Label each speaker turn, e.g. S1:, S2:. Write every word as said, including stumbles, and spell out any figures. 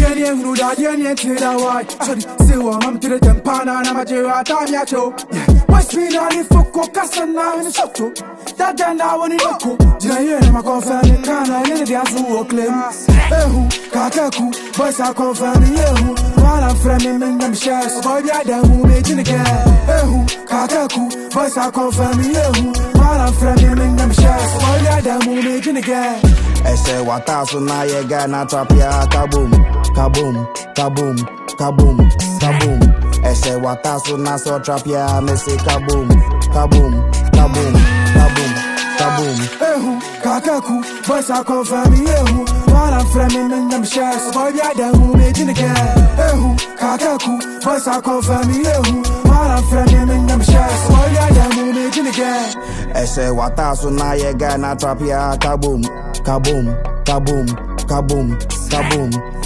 S1: Jenny and Ruda, Jenny and Tida White. Sorry, say what I'm to the Tempana, and I'm a Gerata Yacho. What's been on the Foko Casana in the Soto? That then I want to go. Jenny and my confirming Kana in the Azu claim. Ehu, Kakaku, boys are confirming Yehu. While I'm framing in them shares, boy, yeah, them who made in again. Ehu, Kakaku, boys are confirming Yehu. While I'm framing in them shares, boy, yeah, them who made in again.
S2: Ese watasu na yega na trapia kaboom, kaboom, kaboom, kaboom, kaboom. Ese watasu na so trapia mesi kaboom, kaboom, kaboom, kaboom, kaboom.
S1: Ehu, Kakaku, boys are confirming Yehu. While I'm framing in them shares, boy, yeah, them who made in again. Ehu, Kakaku, boys are confirming Yehu. While I'm framing in them shares, boy, yeah, them who made in again.
S2: Ese watasu na yega na trapia kaboom, kaboom, kaboom, kaboom, kaboom.